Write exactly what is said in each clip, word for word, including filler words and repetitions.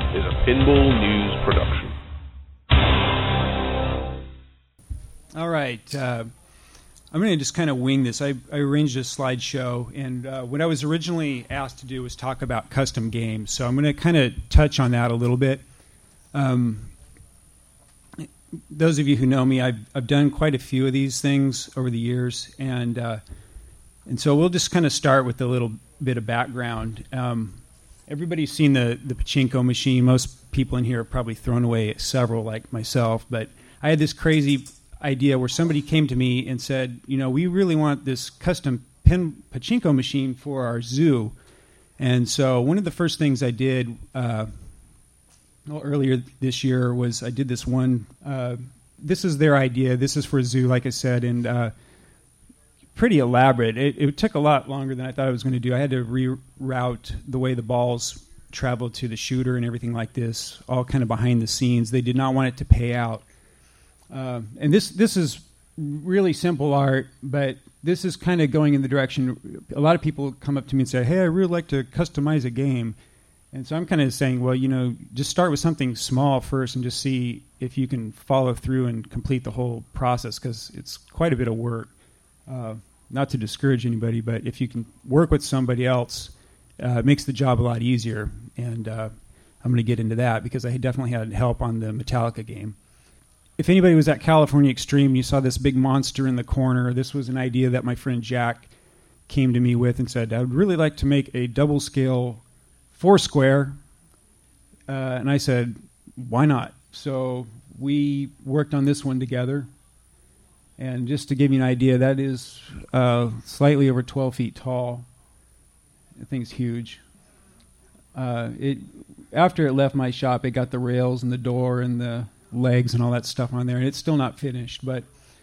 is a Pinball News production. All right. Uh, I'm going to just kind of wing this. I, I arranged a slideshow, and uh, what I was originally asked to do was talk about custom games. So I'm going to kind of touch on that a little bit. Um, those of you who know me, I've, I've done quite a few of these things over the years, and uh, and so we'll just kind of start with a little bit of background. Um, everybody's seen the, the pachinko machine. Most people in here have probably thrown away several, like myself, but I had this crazy idea where somebody came to me and said, you know, we really want this custom pin pachinko machine for our zoo. And so one of the first things I did uh, well, earlier this year was I did this one. Uh, this is their idea. This is for a zoo, like I said, and uh, pretty elaborate. It, it took a lot longer than I thought I was going to do. I had to reroute the way the balls traveled to the shooter and everything like this, all kind of behind the scenes. They did not want it to pay out. Uh, and this this is really simple art, but this is kind of going in the direction. A lot of people come up to me and say, hey, I really like to customize a game. And so I'm kind of saying, well, you know, just start with something small first and just see if you can follow through and complete the whole process, because it's quite a bit of work. Uh, not to discourage anybody, but if you can work with somebody else, uh, it makes the job a lot easier. And uh, I'm going to get into that because I definitely had help on the Metallica game. If anybody was at California Extreme, you saw this big monster in the corner. This was an idea that my friend Jack came to me with and said, I would really like to make a double scale four square. Uh, and I said, why not? So we worked on this one together. And just to give you an idea, that is uh, slightly over twelve feet tall. The thing's huge. Uh, it after it left my shop, it got the rails and the door and the legs and all that stuff on there, and it's still not finished. But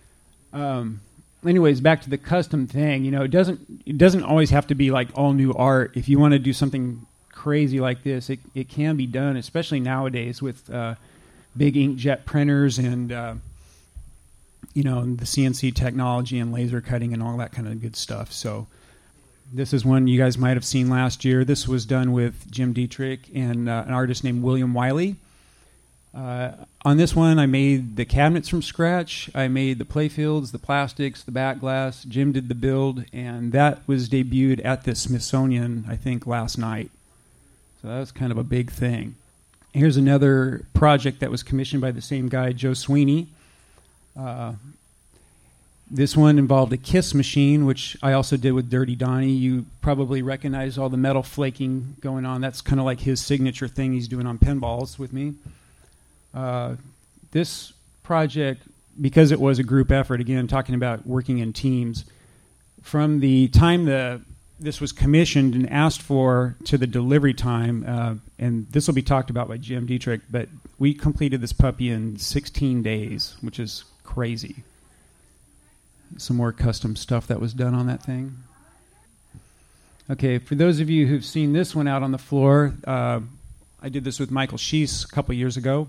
um, anyways, back to the custom thing. You know, it doesn't it doesn't always have to be like all new art. If you want to do something crazy like this, it it can be done, especially nowadays with uh, big inkjet printers and uh, you know, the C N C technology and laser cutting and all that kind of good stuff. So this is one you guys might have seen last year. This was done with Jim Dietrich and uh, an artist named William Wiley. Uh, on this one, I made the cabinets from scratch. I made the playfields, the plastics, the back glass. Jim did the build, and that was debuted at the Smithsonian, I think, last night. So that was kind of a big thing. Here's another project that was commissioned by the same guy, Joe Sweeney. Uh, this one involved a kiss machine, which I also did with Dirty Donnie. You probably recognize all the metal flaking going on. That's kind of like his signature thing he's doing on pinballs with me. Uh, this project, because it was a group effort, again, talking about working in teams, from the time the this was commissioned and asked for to the delivery time, uh, and this will be talked about by Jim Dietrich, but we completed this puppy in sixteen days, which is crazy. Some more custom stuff that was done on that thing. Okay, for those of you who've seen this one out on the floor, uh, I did this with Michael Schiess a couple years ago.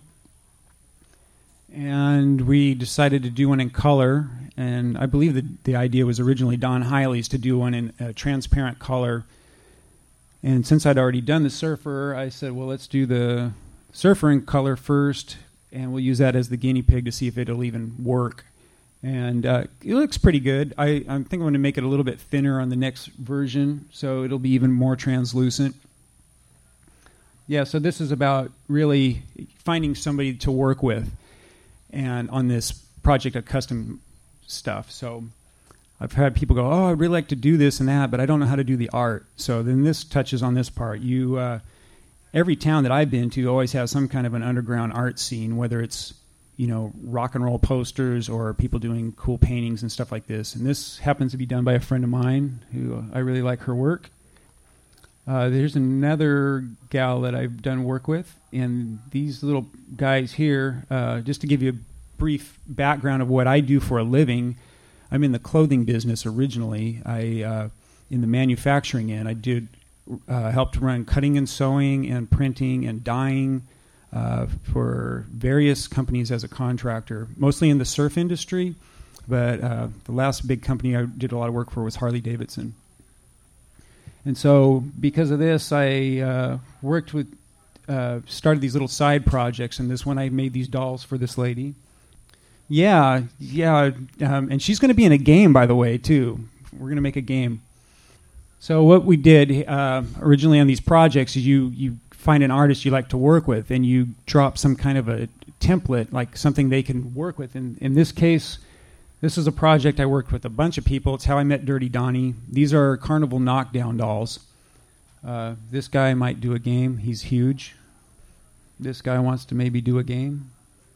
And we decided to do one in color, and I believe that the idea was originally Don Hiley's to do one in a transparent color. And since I'd already done the Surfer, I said, well, let's do the Surfer in color first, and we'll use that as the guinea pig to see if it'll even work. And uh, it looks pretty good. I, I think I'm going to make it a little bit thinner on the next version, so it'll be even more translucent. Yeah, so this is about really finding somebody to work with and on this project of custom stuff. So I've had people go, oh, I'd really like to do this and that, but I don't know how to do the art. So then this touches on this part. You, uh, every town that I've been to always has some kind of an underground art scene, whether it's, you know, rock and roll posters or people doing cool paintings and stuff like this. And this happens to be done by a friend of mine who uh, I really like her work. Uh, there's another gal that I've done work with, and these little guys here, uh, just to give you a brief background of what I do for a living, I'm in the clothing business originally. I, uh, in the manufacturing end, I did uh, helped run cutting and sewing and printing and dyeing uh, for various companies as a contractor, mostly in the surf industry, but uh, the last big company I did a lot of work for was Harley Davidson. And so because of this, I uh, worked with uh, started these little side projects, and this one I made these dolls for this lady. Yeah, yeah, um, and she's going to be in a game, by the way, too. We're going to make a game. So what we did uh, originally on these projects is you, you find an artist you like to work with, and you drop some kind of a template, like something they can work with. And in this case, this is a project I worked with a bunch of people. It's how I met Dirty Donnie. These are Carnival Knockdown dolls. Uh, this guy might do a game. He's huge. This guy wants to maybe do a game.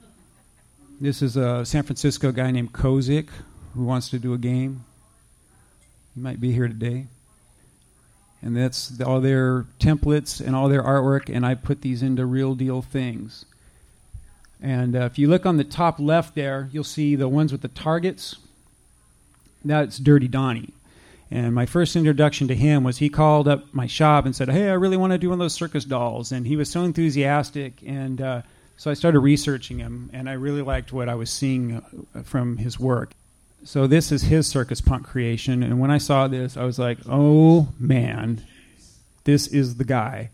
This is a San Francisco guy named Kozik who wants to do a game. He might be here today. And that's all their templates and all their artwork, and I put these into real deal things. And uh, if you look on the top left there, you'll see the ones with the targets. That's Dirty Donnie. And my first introduction to him was he called up my shop and said, hey, I really want to do one of those circus dolls. And he was so enthusiastic, and uh, so I started researching him, and I really liked what I was seeing uh, from his work. So this is his circus punk creation, and when I saw this, I was like, oh, man, this is the guy.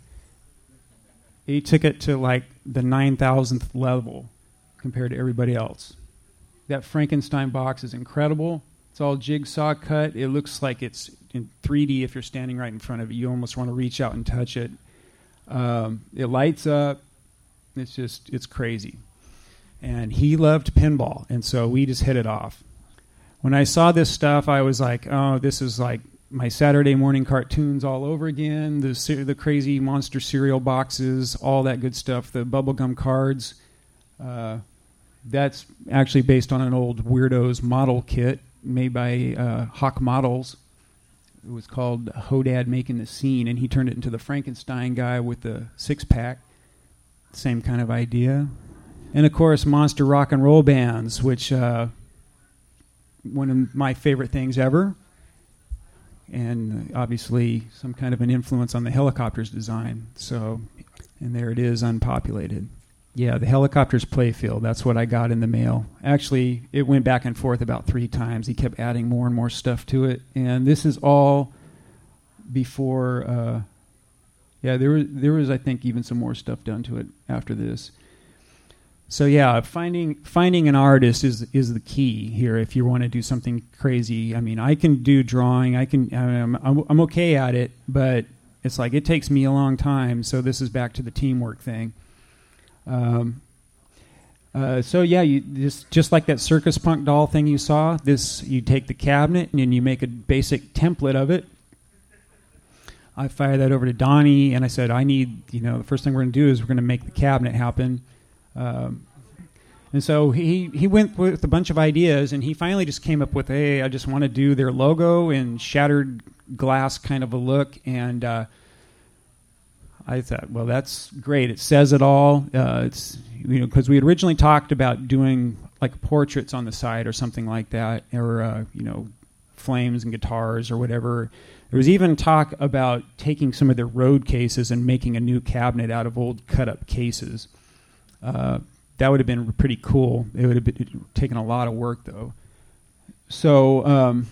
He took it to like the nine thousandth level compared to everybody else. That Frankenstein box is incredible. It's all jigsaw cut. It looks like it's in three D if you're standing right in front of it. You almost want to reach out and touch it. Um, it lights up. It's just, it's crazy. And he loved pinball, and so we just hit it off. When I saw this stuff, I was like, oh, this is like my Saturday morning cartoons all over again, the the crazy monster cereal boxes, all that good stuff, the bubblegum cards. Uh, that's actually based on an old Weirdos model kit made by uh, Hawk Models. It was called Hodad Making the Scene, and he turned it into the Frankenstein guy with the six-pack. Same kind of idea. And, of course, monster rock and roll bands, which... Uh, one of my favorite things ever, and obviously some kind of an influence on the helicopters design. So, and there it is, unpopulated. Yeah, the helicopters playfield, that's what I got in the mail. Actually, it went back and forth about three times. He kept adding more and more stuff to it, and this is all before, uh, yeah, there was, there was, I think, even some more stuff done to it after this. So yeah, finding finding an artist is is the key here if you want to do something crazy. I mean, I can do drawing, I can I'm, I'm I'm okay at it, but it's like it takes me a long time. So this is back to the teamwork thing. Um, uh, so yeah, you just just like that circus punk doll thing you saw. This you take the cabinet and then you make a basic template of it. I fired that over to Donnie and I said, I need you know the first thing we're going to do is we're going to make the cabinet happen. Um, and so he, he went with a bunch of ideas, and he finally just came up with, hey, I just want to do their logo in shattered glass kind of a look. And uh, I thought, well, that's great. It says it all. Uh, it's you know because we had originally talked about doing like portraits on the side or something like that, or uh, you know flames and guitars or whatever. There was even talk about taking some of their road cases and making a new cabinet out of old cut-up cases. Uh, that would have been pretty cool. It would have been, taken a lot of work, though. So um,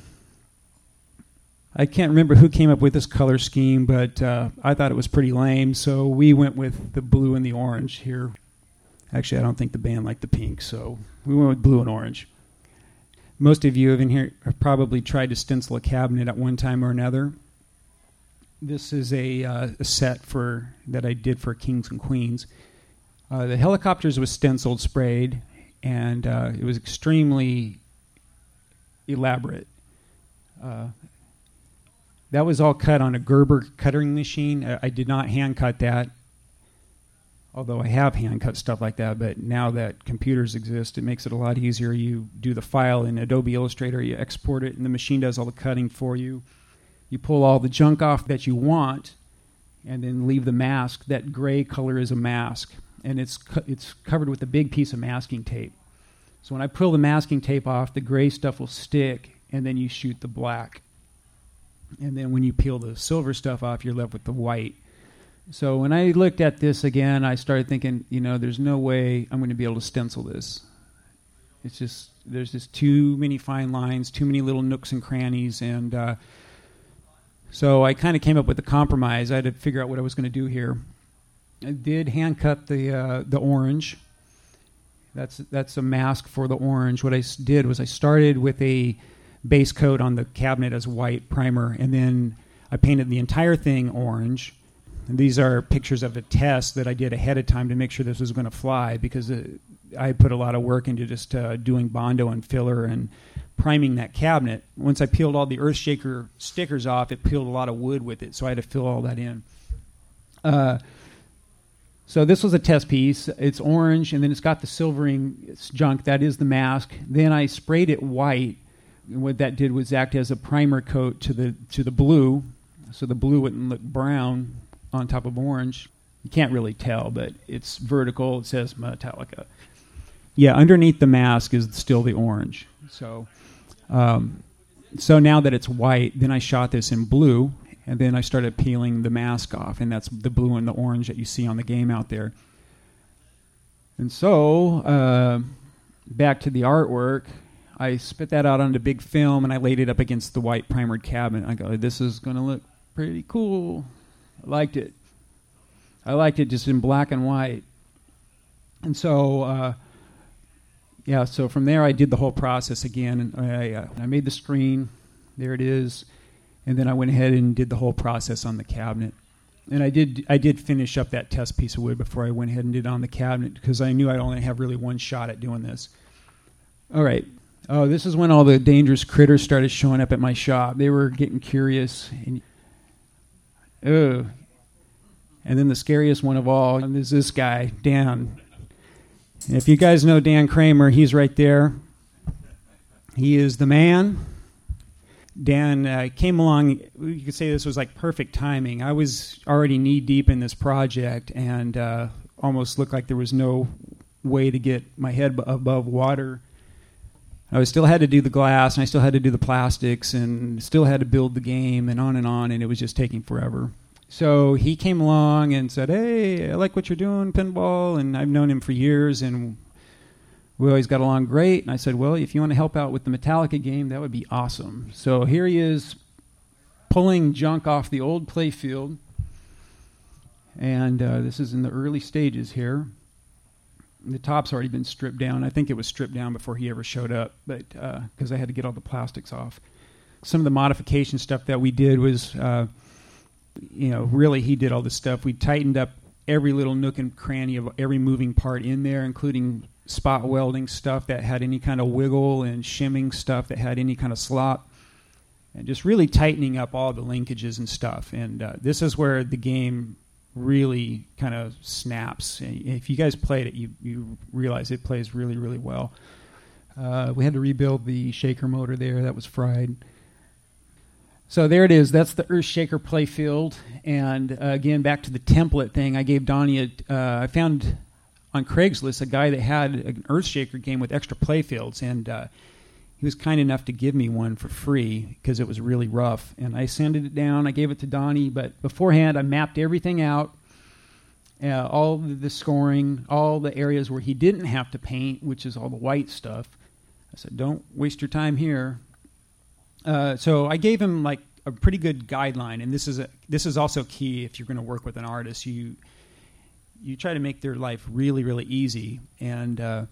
I can't remember who came up with this color scheme, but uh, I thought it was pretty lame, so we went with the blue and the orange here. Actually, I don't think the band liked the pink, so we went with blue and orange. Most of you in here have probably tried to stencil a cabinet at one time or another. This is a, uh, a set for that I did for Kings and Queens. Uh, the helicopters was stenciled, sprayed, and uh, it was extremely elaborate. Uh, that was all cut on a Gerber cutting machine. I, I did not hand cut that, although I have hand cut stuff like that, but now that computers exist, it makes it a lot easier. You do the file in Adobe Illustrator, you export it, and the machine does all the cutting for you. You pull all the junk off that you want, and then leave the mask. That gray color is a mask. And it's co- it's covered with a big piece of masking tape. So when I pull the masking tape off, the gray stuff will stick, and then you shoot the black. And then when you peel the silver stuff off, you're left with the white. So when I looked at this again, I started thinking, you know, there's no way I'm going to be able to stencil this. It's just, there's just too many fine lines, too many little nooks and crannies, and uh, so I kind of came up with a compromise. I had to figure out what I was going to do here. I did hand cut the uh, the orange. That's that's a mask for the orange. What I s- did was I started with a base coat on the cabinet as white primer, and then I painted the entire thing orange. And these are pictures of a test that I did ahead of time to make sure this was going to fly, because uh, I put a lot of work into just uh, doing Bondo and filler and priming that cabinet. Once I peeled all the Earthshaker stickers off, it peeled a lot of wood with it, so I had to fill all that in. Uh, so this was a test piece. It's orange, and then it's got the silvering junk. That is the mask. Then I sprayed it white. And what that did was act as a primer coat to the to the blue, so the blue wouldn't look brown on top of orange. You can't really tell, but it's vertical. It says Metallica. Yeah, underneath the mask is still the orange. So, um, so now that it's white, then I shot this in blue, and then I started peeling the mask off, and that's the blue and the orange that you see on the game out there. And so, uh, back to the artwork, I spit that out onto big film, and I laid it up against the white primered cabinet. I go, this is going to look pretty cool. I liked it. I liked it just in black and white. And so, uh, yeah, so from there I did the whole process again. And I, uh, I made the screen. There it is. And then I went ahead and did the whole process on the cabinet. And I did I did finish up that test piece of wood before I went ahead and did it on the cabinet, because I knew I'd only have really one shot at doing this. All right. Oh, this is when all the dangerous critters started showing up at my shop. They were getting curious. And oh, and then the scariest one of all is this guy, Dan. And if you guys know Dan Kramer, he's right there. He is the man. Dan uh, came along. You could say this was like perfect timing. I was already knee deep in this project, and uh, almost looked like there was no way to get my head b- above water. I still had to do the glass, and I still had to do the plastics, and still had to build the game, and on and on, and it was just taking forever. So he came along and said, hey, I like what you're doing, pinball, and I've known him for years, and we always got along great. And I said, well, if you want to help out with the Metallica game, that would be awesome. So here he is pulling junk off the old playfield, and uh, this is in the early stages here. The top's already been stripped down. I think it was stripped down before he ever showed up, but because uh, I had to get all the plastics off. Some of the modification stuff that we did was, uh, you know, really he did all this stuff. We tightened up every little nook and cranny of every moving part in there, including spot welding stuff that had any kind of wiggle, and shimming stuff that had any kind of slop, and just really tightening up all the linkages and stuff. And uh, this is where the game really kind of snaps. If you guys played it, you, you realize it plays really, really well. Uh, we had to rebuild the shaker motor there. That was fried. So there it is. That's the Earthshaker playfield. And uh, again, back to the template thing, I gave Donnie a, uh, I found on Craigslist a guy that had an Earthshaker game with extra playfields, and uh, he was kind enough to give me one for free because it was really rough. And I sanded it down. I gave it to Donnie, but beforehand I mapped everything out, uh, all the, the scoring, all the areas where he didn't have to paint, which is all the white stuff. I said, don't waste your time here. Uh, so I gave him like a pretty good guideline, and this is a, this is also key if you're going to work with an artist. You you try to make their life really, really easy, and uh,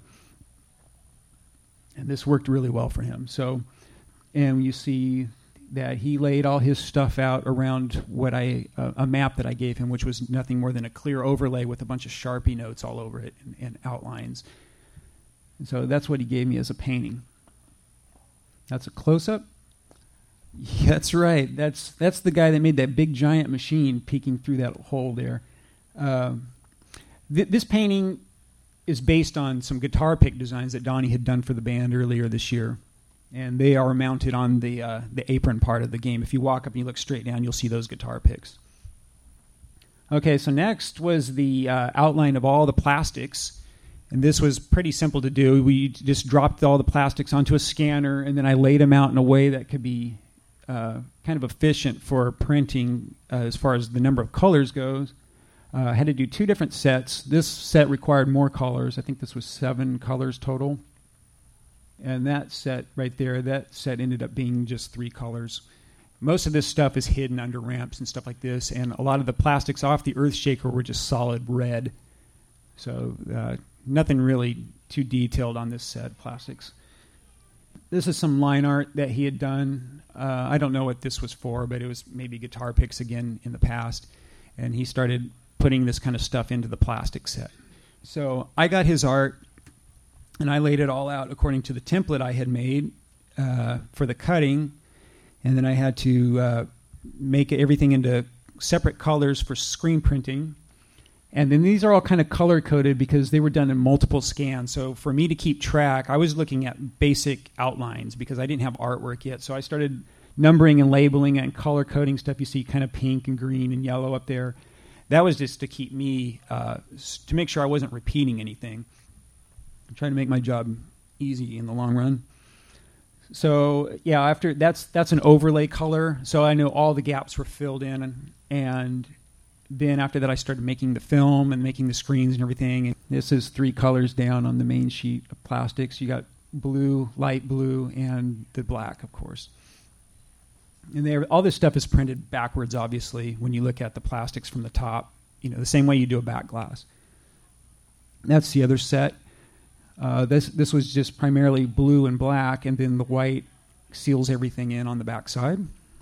and this worked really well for him. So, and you see that he laid all his stuff out around what I uh, a map that I gave him, which was nothing more than a clear overlay with a bunch of Sharpie notes all over it and, and outlines. And so that's what he gave me as a painting. That's a close-up. Yeah, that's right. That's that's the guy that made that big giant machine peeking through that hole there. Um, th- this painting is based on some guitar pick designs that Donnie had done for the band earlier this year, and they are mounted on the uh, the apron part of the game. If you walk up and you look straight down, you'll see those guitar picks. Okay, so next was the uh, outline of all the plastics, and this was pretty simple to do. We just dropped all the plastics onto a scanner, and then I laid them out in a way that could be Uh, kind of efficient for printing uh, as far as the number of colors goes. Uh, I had to do two different sets. This set required more colors. I think this was seven colors total. And that set right there, that set ended up being just three colors. most of this stuff is hidden under ramps and stuff like this, and a lot of the plastics off the Earthshaker were just solid red. So uh, nothing really too detailed on this set of plastics. This is some line art that he had done. Uh, I don't know what this was for, but it was maybe guitar picks again in the past. And he started putting this kind of stuff into the plastic set. So I got his art, and I laid it all out according to the template I had made uh, for the cutting. And then I had to uh, make everything into separate colors for screen printing. And then these are all kind of color-coded because they were done in multiple scans. So for me to keep track, I was looking at basic outlines because I didn't have artwork yet. So I started numbering and labeling and color-coding stuff. You see kind of pink and green and yellow up there. That was just to keep me, uh, to make sure I wasn't repeating anything. I'm trying to make my job easy in the long run. So yeah, after that's that's an overlay color. So I know all the gaps were filled in, and, and then after that I started making the film and making the screens and everything. And this is three colors down on the main sheet of plastics. You got blue, light blue, and the black, of course. And there, all this stuff is printed backwards, obviously, when you look at the plastics from the top. You know, the same way you do a back glass. That's the other set. Uh, this this was just primarily blue and black, and then the white seals everything in on the back side.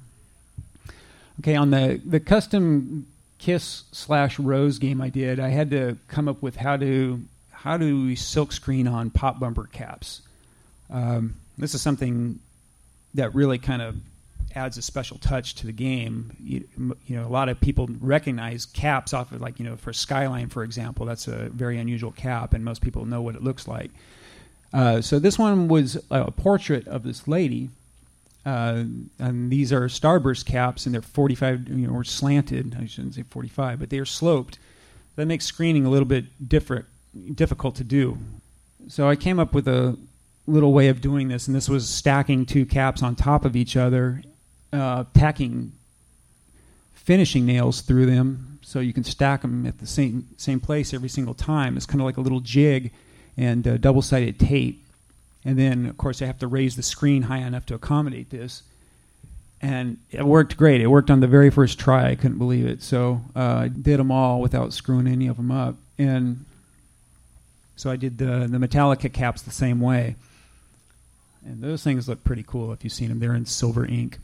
Okay, on the, the custom Kiss slash Rose game I did, I had to come up with how to how to silk screen on pop bumper caps. Um, this is something that really kind of adds a special touch to the game. You, you know, a lot of people recognize caps off of, like, you know, for Skyline, for example, that's a very unusual cap, and most people know what it looks like. Uh, so this one was a portrait of this lady, uh, and these are Starburst caps, and they're forty-five, you know, or slanted. I shouldn't say forty-five, but they are sloped. That makes screening a little bit different, difficult to do. So I came up with a little way of doing this, and this was stacking two caps on top of each other, Uh, tacking finishing nails through them so you can stack them at the same same place every single time. It's kind of like a little jig and uh, double-sided tape. And then, of course, I have to raise the screen high enough to accommodate this. And it worked great. It worked on the very first try. I couldn't believe it. So uh, I did them all without screwing any of them up. And so I did the, the Metallica caps the same way. And those things look pretty cool if you've seen them. They're in silver ink.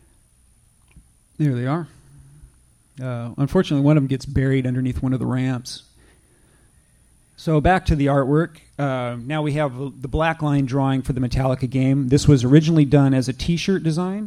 There they are. Uh, unfortunately, one of them gets buried underneath one of the ramps. So back to the artwork. Uh, now we have the black line drawing for the Metallica game. This was originally done as a T-shirt design,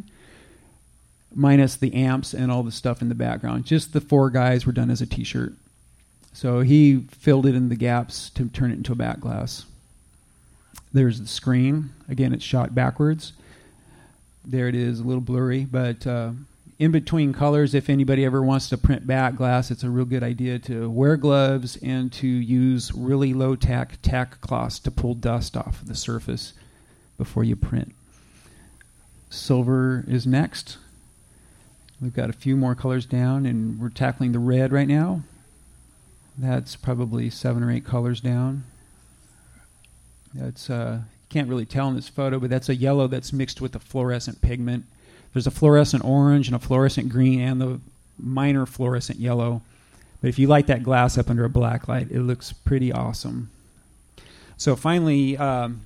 minus the amps and all the stuff in the background. Just the four guys were done as a T-shirt. So he filled it in the gaps to turn it into a back glass. There's the screen. Again, it's shot backwards. There it is, a little blurry, but uh, in between colors, if anybody ever wants to print back glass, it's a real good idea to wear gloves and to use really low-tack tack cloths to pull dust off of the surface before you print. Silver is next. We've got a few more colors down, and we're tackling the red right now. That's probably seven or eight colors down. That's uh, you can't really tell in this photo, but that's a yellow that's mixed with a fluorescent pigment. There's a fluorescent orange and a fluorescent green and the minor fluorescent yellow. But if you light that glass up under a black light, it looks pretty awesome. So finally, um,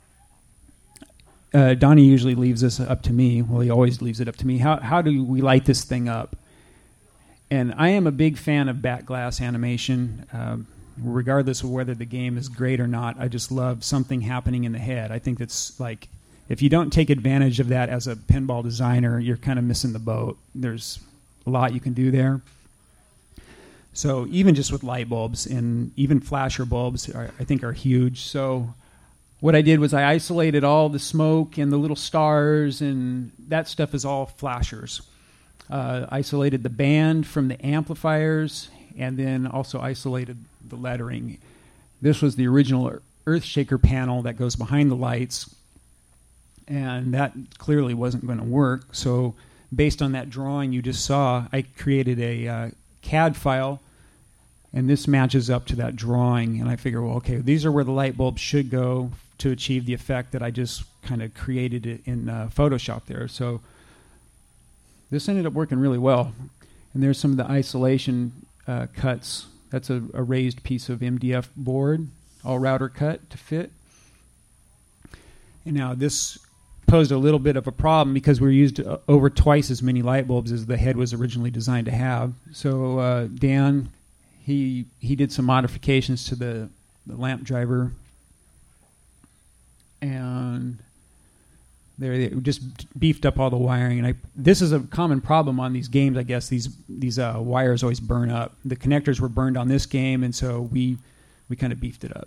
uh, Donnie usually leaves this up to me. Well, he always leaves it up to me. How how do we light this thing up? And I am a big fan of back glass animation. Um, regardless of whether the game is great or not, I just love something happening in the head. I think that's like, if you don't take advantage of that as a pinball designer, you're kind of missing the boat. There's a lot you can do there. So even just with light bulbs, and even flasher bulbs are, I think are huge. So what I did was I isolated all the smoke and the little stars, and that stuff is all flashers. Uh, isolated the band from the amplifiers, and then also isolated the lettering. This was the original Earthshaker panel that goes behind the lights, and that clearly wasn't going to work. So based on that drawing you just saw, I created a uh, C A D file, and this matches up to that drawing. And I figure, well, okay, these are where the light bulbs should go to achieve the effect that I just kind of created it in uh, Photoshop there. So this ended up working really well. And there's some of the isolation uh, cuts. That's a, a raised piece of M D F board, all router cut to fit. And now this posed a little bit of a problem because we used uh, over twice as many light bulbs as the head was originally designed to have. So uh, Dan, he he did some modifications to the, the lamp driver, and there they just beefed up all the wiring. And I this is a common problem on these games, I guess. These these uh, wires always burn up. The connectors were burned on this game, and so we we kind of beefed it up.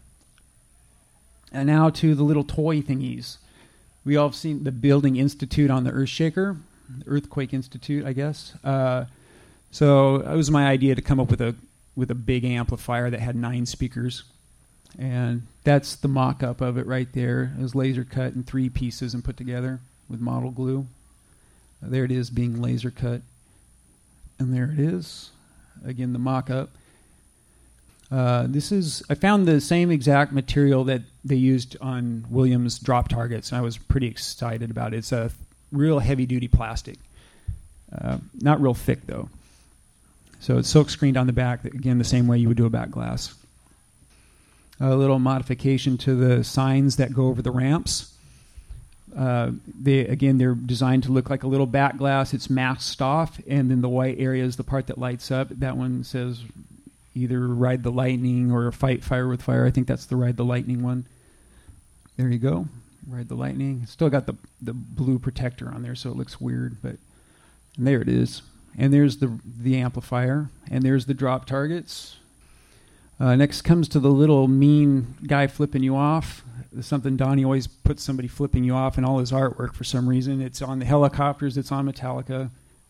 And now to the little toy thingies. We all have seen the Building Institute on the Earthshaker, the Earthquake Institute, I guess. Uh, so it was my idea to come up with a with a big amplifier that had nine speakers, and that's the mock-up of it right there. It was laser cut in three pieces and put together with model glue. Uh, there it is, being laser cut, and there it is. Again, the mock-up. Uh, this is, I found the same exact material that they used on Williams drop targets, and I was pretty excited about it. It's a real heavy-duty plastic. Uh, not real thick, though. So it's silk screened on the back, again, the same way you would do a back glass. A little modification to the signs that go over the ramps. Uh, they again, they're designed to look like a little back glass. It's masked off, and then the white area is the part that lights up. That one says either Ride the Lightning or Fight Fire with Fire. I think that's the Ride the Lightning one. There you go. Ride the Lightning. Still got the the blue protector on there, so it looks weird, but and there it is. And there's the the amplifier, and there's the drop targets. Uh, next comes to the little mean guy flipping you off. There's something Donnie always puts somebody flipping you off in all his artwork for some reason. It's on the helicopters. It's on Metallica.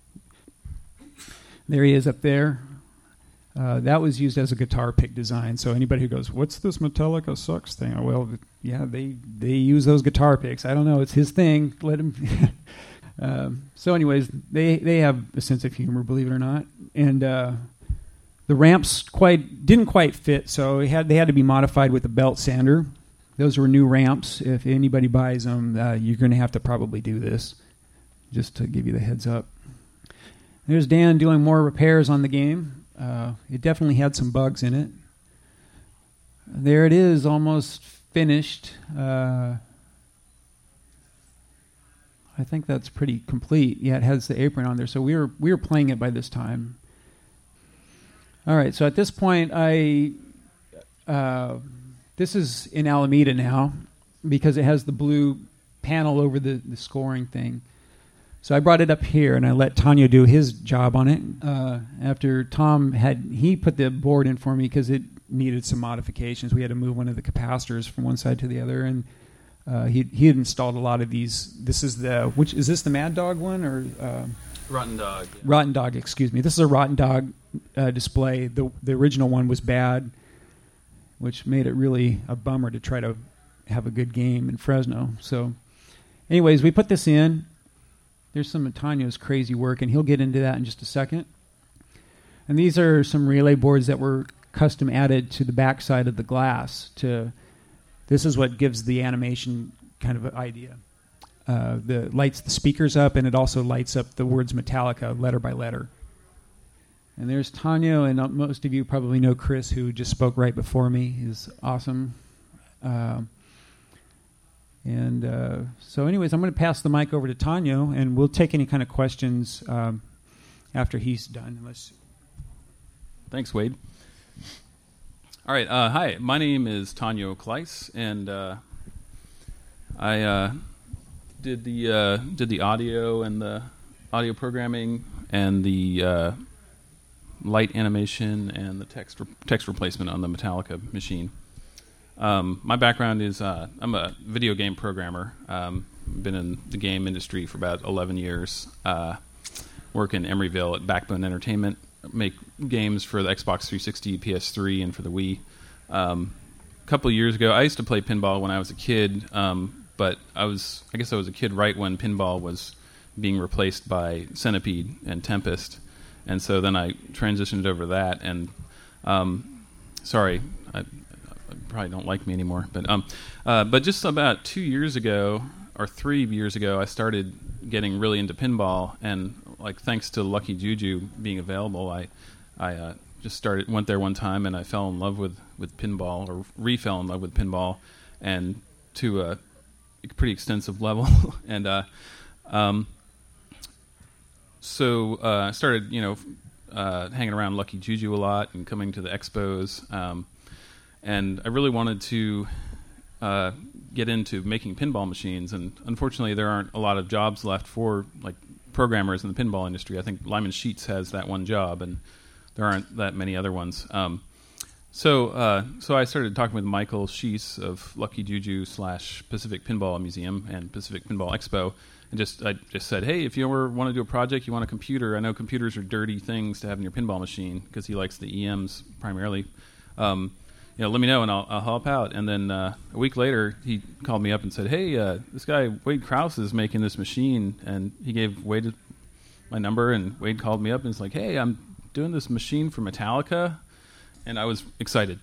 There he is up there. Uh, that was used as a guitar pick design. So anybody who goes, "What's this Metallica sucks thing?" Oh, well, yeah, they they use those guitar picks. I don't know. It's his thing. Let him. um, so, anyways, they they have a sense of humor, believe it or not, and uh, the ramps quite didn't quite fit. So it had they had to be modified with a belt sander. Those were new ramps. If anybody buys them, uh, you're going to have to probably do this, just to give you the heads up. There's Dan doing more repairs on the game. Uh, it definitely had some bugs in it. There it is, almost finished. Uh, I think that's pretty complete. Yeah, it has the apron on there. So we were we were playing it by this time. All right. So at this point, I uh, this is in Alameda now because it has the blue panel over the, the scoring thing. So I brought it up here, and I let Tanya do his job on it. Uh, after Tom had, he put the board in for me because it needed some modifications. We had to move one of the capacitors from one side to the other, and uh, he he had installed a lot of these. This is the, which, is this the Mad Dog one? or uh, Rotten Dog. Yeah. Rotten Dog, excuse me. This is a Rotten Dog uh, display. The, the original one was bad, which made it really a bummer to try to have a good game in Fresno. So anyways, we put this in. There's some of Tanya's crazy work, and he'll get into that in just a second. And these are some relay boards that were custom added to the backside of the glass. To this is what gives the animation kind of an idea. Uh, the lights the speakers up, and it also lights up the words Metallica letter by letter. And there's Tanya, and uh, most of you probably know Chris, who just spoke right before me. He's awesome. Uh, And uh, so anyways, I'm going to pass the mic over to Tanya, and we'll take any kind of questions um, after he's done. Unless... Thanks, Wade. All right. Uh, hi, my name is Tanya Kleiss, and uh, I uh, did the uh, did the audio and the audio programming and the uh, light animation and the text re- text replacement on the Metallica machine. Um, my background is uh, I'm a video game programmer. Um, been in the game industry for about eleven years. Uh, work in Emeryville at Backbone Entertainment. Make games for the Xbox three sixty, P S three, and for the Wii. Um, a couple of years ago, I used to play pinball when I was a kid, um, but I was I guess I was a kid right when pinball was being replaced by Centipede and Tempest, and so then I transitioned over to that. And um, sorry. I, probably don't like me anymore, but um, uh, but just about two years ago or three years ago, I started getting really into pinball, and like thanks to Lucky Juju being available, I I uh, just started went there one time and I fell in love with, with pinball, or re-fell in love with pinball, and to a pretty extensive level. and uh, um, so uh, I started, you know, uh, hanging around Lucky Juju a lot and coming to the expos. Um, and I really wanted to uh, get into making pinball machines. And unfortunately, there aren't a lot of jobs left for like programmers in the pinball industry. I think Lyman Sheets has that one job, and there aren't that many other ones. Um, so, uh, so I started talking with Michael Shees of Lucky Juju slash Pacific Pinball Museum and Pacific Pinball Expo, and just I just said, hey, if you ever want to do a project, you want a computer. I know computers are dirty things to have in your pinball machine, because he likes the E Ms primarily. Um, you know, let me know and I'll, I'll help out. And then uh, a week later, he called me up and said, hey, uh, this guy Wade Krause is making this machine, and he gave Wade my number, and Wade called me up and was like, hey, I'm doing this machine for Metallica. And I was excited.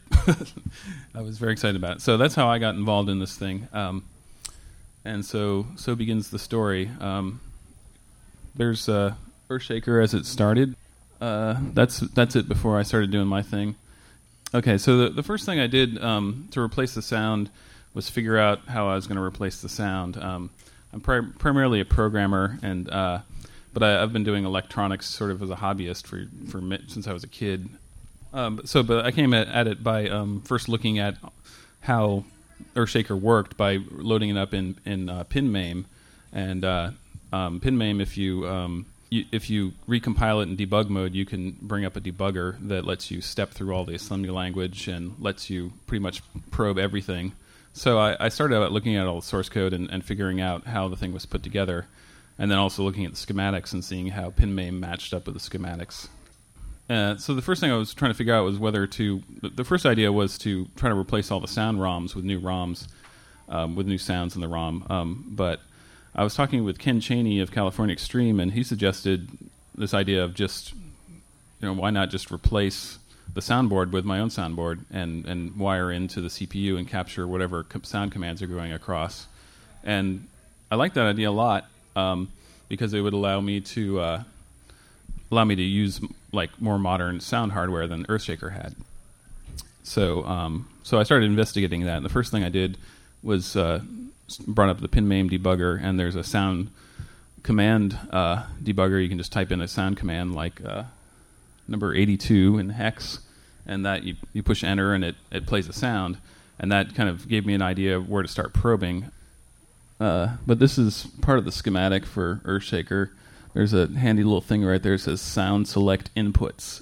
I was very excited about it. So that's how I got involved in this thing. Um, and so so begins the story. Um, there's uh, Earthshaker as it started. Uh, that's that's it before I started doing my thing. Okay, so the, the first thing I did um, to replace the sound was figure out how I was going to replace the sound. Um, I'm pri- primarily a programmer, and uh, but I, I've been doing electronics sort of as a hobbyist for, for since I was a kid. Um, so, but I came at, at it by um, first looking at how Earthshaker worked by loading it up in in uh, PinMame, and uh, um, PinMame, if you, um, you if you recompile it in debug mode, you can bring up a debugger that lets you step through all the assembly language and lets you pretty much probe everything. So I, I started out looking at all the source code and, and figuring out how the thing was put together, and then also looking at the schematics and seeing how PinMame matched up with the schematics. Uh, so the first thing I was trying to figure out was whether to... The first idea was to try to replace all the sound ROMs with new ROMs, um, with new sounds in the ROM. Um, but I was talking with Ken Chaney of California Extreme, and he suggested this idea of just, you know, why not just replace the soundboard with my own soundboard and, and wire into the C P U and capture whatever co- sound commands are going across. And I liked that idea a lot, um, because it would allow me to... Uh, allow me to use like more modern sound hardware than Earthshaker had. So um, so I started investigating that. And the first thing I did was uh, brought up the PinMame debugger, and there's a sound command uh, debugger. You can just type in a sound command like uh, number eighty-two in hex, and that you, you push enter and it, it plays a sound. And that kind of gave me an idea of where to start probing. Uh, but this is part of the schematic for Earthshaker. There's a handy little thing right there that says sound select inputs.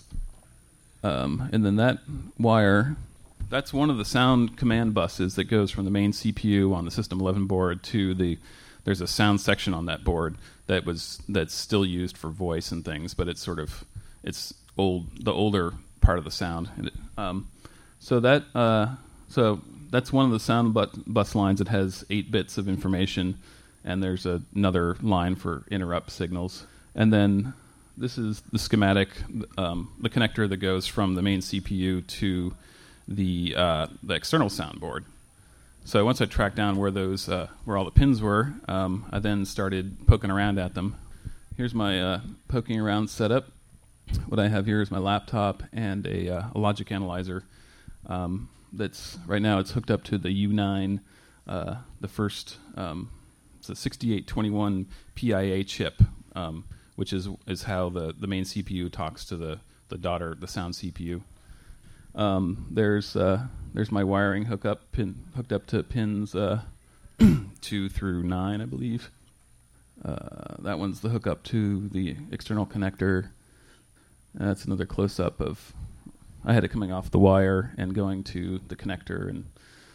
Um, and then that wire, that's one of the sound command buses that goes from the main C P U on the System eleven board to the, there's a sound section on that board that was, that's still used for voice and things, but it's sort of, it's old, the older part of the sound. And it, um, so that, uh, so that's one of the sound but bus lines that has eight bits of information. And there's a, another line for interrupt signals. And then this is the schematic, um, the connector that goes from the main C P U to the uh, the external soundboard. So once I tracked down where those uh, where all the pins were, um, I then started poking around at them. Here's my uh, poking around setup. What I have here is my laptop and a, uh, a logic analyzer. Um, that's right now it's hooked up to the U nine, uh, the first. Um, It's a sixty-eight twenty-one P I A chip, um, which is is how the, the main C P U talks to the, the daughter, the sound C P U. Um, there's uh, there's my wiring hookup pin hooked up to pins uh, two through nine, I believe. Uh, that one's the hookup to the external connector. That's another close up of I had it coming off the wire and going to the connector and.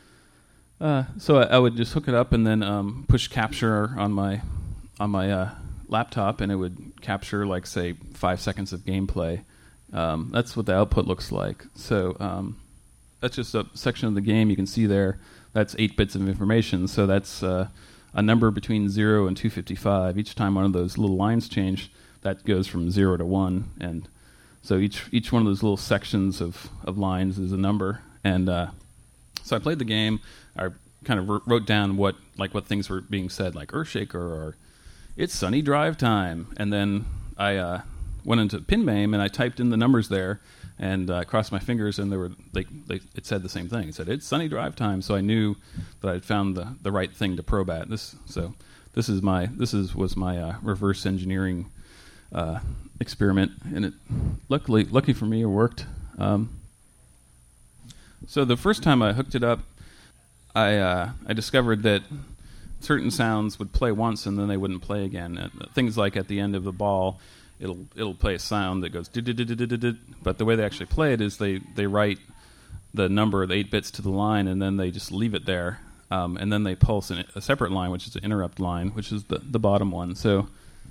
Uh, so I, I would just hook it up and then um, push capture on my on my uh, laptop, and it would capture like say five seconds of gameplay. Um, that's what the output looks like. So um, that's just a section of the game you can see there. That's eight bits of information. So that's uh, a number between zero and two fifty-five. Each time one of those little lines change, that goes from zero to one, and so each each one of those little sections of, of lines is a number. And uh, so I played the game. I kind of wrote down what like what things were being said, like Earthshaker or it's sunny drive time, and then I uh, went into PinMame and I typed in the numbers there and uh, crossed my fingers, and they were they, they it said the same thing. It said it's sunny drive time, so I knew that I'd found the, the right thing to probe at. This so this is my this is was my uh, reverse engineering uh, experiment, and it luckily lucky for me it worked. Um, so the first time I hooked it up, I uh, I discovered that certain sounds would play once and then they wouldn't play again. Uh, things like at the end of the ball, it'll it'll play a sound that goes did-did-did-did-did-did, but the way they actually play it is they, they write the number, the eight bits to the line, and then they just leave it there, um, and then they pulse in a separate line, which is the interrupt line, which is the, the bottom one. So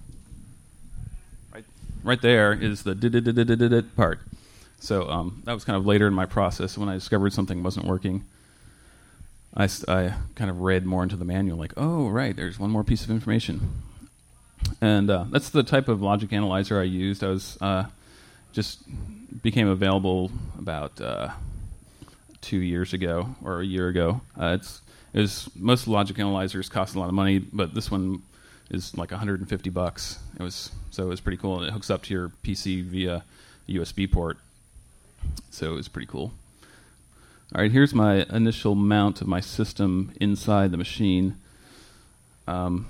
right right there is the did-did-did-did-did part. So um, that was kind of later in my process when I discovered something wasn't working. I, I kind of read more into the manual, like, oh, right, there's one more piece of information. And uh, that's the type of logic analyzer I used. I was uh, just became available about uh, two years ago or a year ago. Uh, it's it was, most logic analyzers cost a lot of money, but this one is like one hundred fifty bucks. It was so it was pretty cool. And it hooks up to your P C via a U S B port, so it was pretty cool. All right, here's my initial mount of my system inside the machine. Um,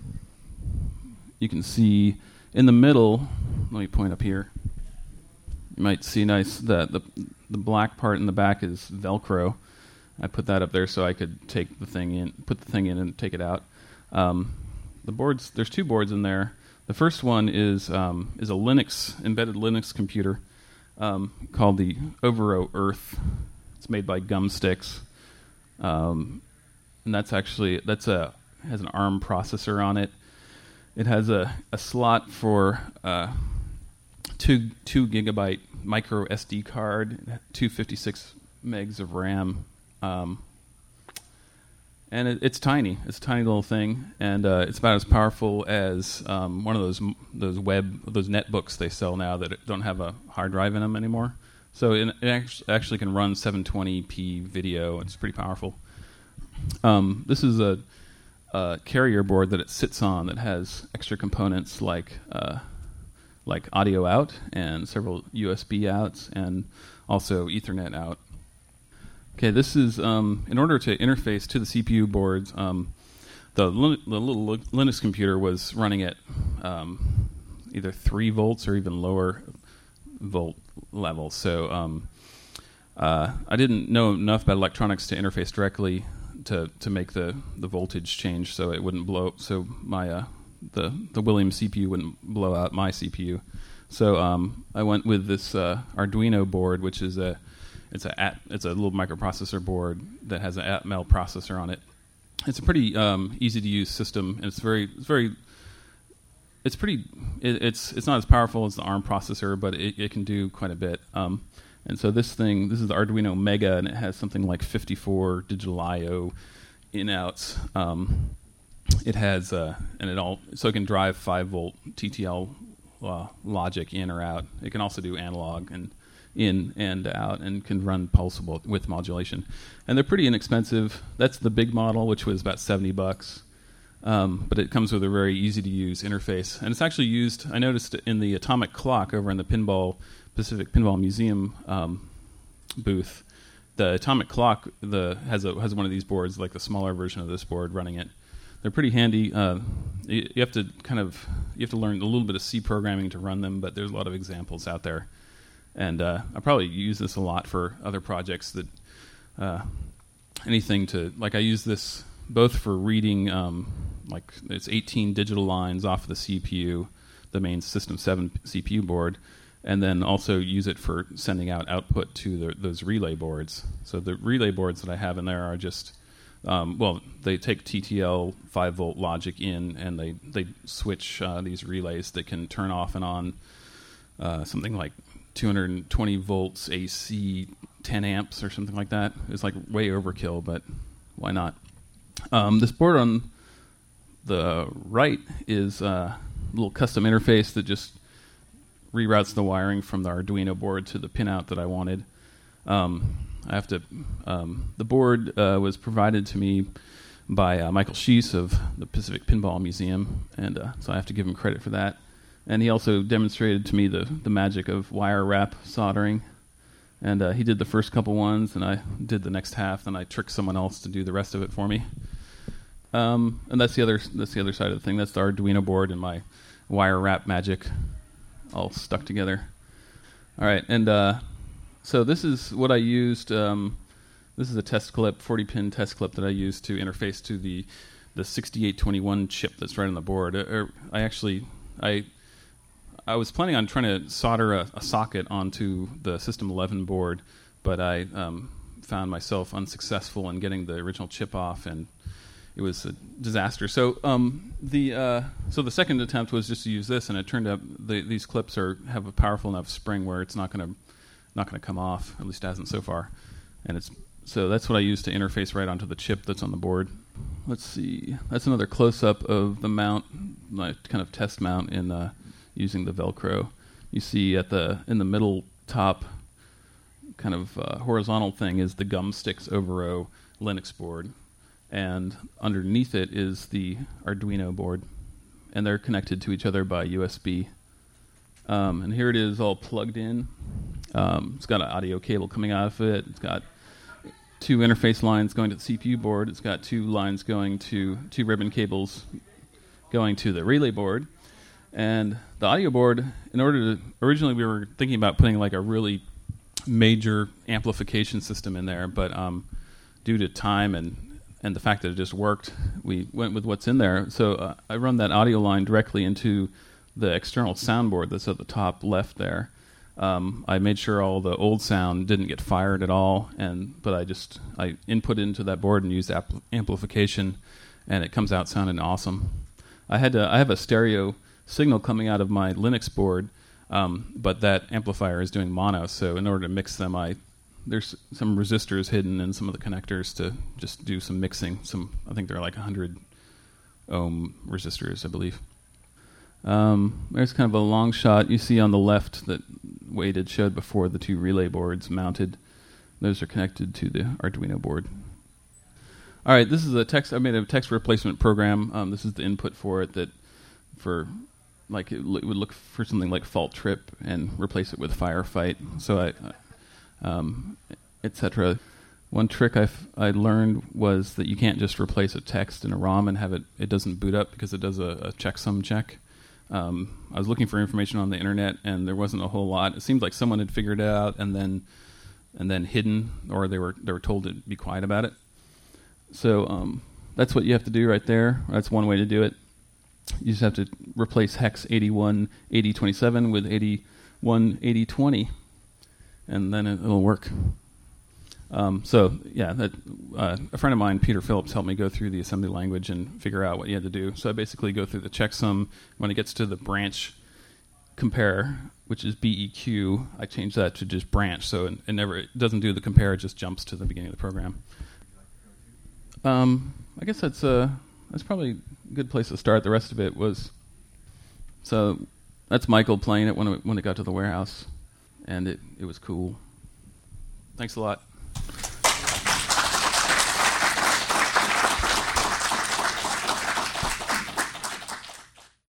you can see in the middle, let me point up here. You might see nice that the the black part in the back is Velcro. I put that up there so I could take the thing in, put the thing in and take it out. Um, the boards, there's two boards in there. The first one is um, is a Linux, embedded Linux computer um, called the Overo Earth. It's made by Gumsticks, um, and that's actually that's a has an ARM processor on it. It has a, a slot for uh, two two gigabyte micro S D card, two fifty-six megs of RAM, um, and it, it's tiny. It's a tiny little thing, and uh, it's about as powerful as um, one of those those web those netbooks they sell now that don't have a hard drive in them anymore. So it, it actually can run seven twenty p video. It's pretty powerful. Um, this is a, a carrier board that it sits on that has extra components like uh, like audio out and several U S B outs and also Ethernet out. Okay, this is um, in order to interface to the C P U boards. Um, the, Lin- the little Linux computer was running at um, either three volts or even lower volt level. So um, uh, I didn't know enough about electronics to interface directly to, to make the, the voltage change so it wouldn't blow. So my uh, the the Williams C P U wouldn't blow out my C P U. So um, I went with this uh, Arduino board, which is a it's a at, it's a little microprocessor board that has an Atmel processor on it. It's a pretty um, easy to use system, and it's very it's very It's pretty. It, it's it's not as powerful as the ARM processor, but it, it can do quite a bit. Um, and so this thing, this is the Arduino Mega, and it has something like fifty-four digital I O in-outs. Um, it has uh, and it all so it can drive five volt T T L uh, logic in or out. It can also do analog and in and out, and can run pulsable with modulation. And they're pretty inexpensive. That's the big model, which was about seventy bucks. Um, but it comes with a very easy-to-use interface. And it's actually used, I noticed, in the Atomic Clock over in the Pinball Pacific Pinball Museum um, booth. The Atomic Clock the, has a, has one of these boards, like the smaller version of this board, running it. They're pretty handy. Uh, you, you have to kind of you have to learn a little bit of C programming to run them, but there's a lot of examples out there. And uh, I probably use this a lot for other projects that uh, anything to like. I use this both for reading. Um, Like it's eighteen digital lines off of the C P U, the main System seven C P U board, and then also use it for sending out output to the, those relay boards. So the relay boards that I have in there are just, um, well, they take T T L five volt logic in, and they they switch uh, these relays that can turn off and on uh, something like two hundred twenty volts A C, ten amps or something like that. It's like way overkill, but why not? Um, this board on the right is a little custom interface that just reroutes the wiring from the Arduino board to the pinout that I wanted. Um, I have to. Um, the board uh, was provided to me by uh, Michael Schiess of the Pacific Pinball Museum, and uh, so I have to give him credit for that. And he also demonstrated to me the, the magic of wire wrap soldering. And uh, he did the first couple ones, and I did the next half, and I tricked someone else to do the rest of it for me. Um, and that's the other that's the other side of the thing. That's the Arduino board and my wire wrap magic all stuck together. All right, and uh, so this is what I used. Um, this is a test clip, forty pin test clip that I used to interface to the the sixty-eight twenty-one chip that's right on the board. Uh, I actually I I was planning on trying to solder a, a socket onto the System eleven board, but I um, found myself unsuccessful in getting the original chip off, and it was a disaster. So um, the uh, so the second attempt was just to use this, and it turned out the, these clips are have a powerful enough spring where it's not going to not going to come off. At least it hasn't so far. And it's so that's what I use to interface right onto the chip that's on the board. Let's see. That's another close up of the mount, my kind of test mount in uh, using the Velcro. You see at the in the middle top kind of uh, horizontal thing is the Gumsticks Overo Linux board. And underneath it is the Arduino board, and they're connected to each other by U S B. Um, and here it is all plugged in. Um, it's got an audio cable coming out of it. It's got two interface lines going to the C P U board. It's got two lines going to two ribbon cables going to the relay board. And the audio board, in order to, originally we were thinking about putting like a really major amplification system in there, but um, due to time and and the fact that it just worked, we went with what's in there. So uh, I run that audio line directly into the external soundboard that's at the top left there. Um, I made sure all the old sound didn't get fired at all, and but I just I input into that board and used apl- amplification, and it comes out sounding awesome. I had to, I have a stereo signal coming out of my Linux board, um, but that amplifier is doing mono. So in order to mix them, I there's some resistors hidden in some of the connectors to just do some mixing. Some I think they're like one hundred ohm resistors, I believe. Um, there's kind of a long shot you see on the left that Wade had showed before, the two relay boards mounted. Those are connected to the Arduino board. All right, this is a text. I made a text replacement program. Um, this is the input for it. That for like it, l- it would look for something like fault trip and replace it with firefight. So I. I Um, et cetera. One trick I I learned was that you can't just replace a text in a ROM and have it, it doesn't boot up because it does a, a checksum check. Um, I was looking for information on the internet and there wasn't a whole lot. It seemed like someone had figured it out and then and then hidden, or they were they were told to be quiet about it. So um, that's what you have to do right there. That's one way to do it. You just have to replace hex eighty-one eighty twenty-seven with eighty-one eighty twenty. And then it, it'll work. Um, so, yeah, that, uh, a friend of mine, Peter Phillips, helped me go through the assembly language and figure out what you had to do. So I basically go through the checksum. When it gets to the branch compare, which is B E Q, I change that to just branch. So it, it never it doesn't do the compare, it just jumps to the beginning of the program. Um, I guess that's, uh, that's probably a good place to start. The rest of it was... So that's Michael playing it when it, when it got to the warehouse. And it, it was cool. Thanks a lot.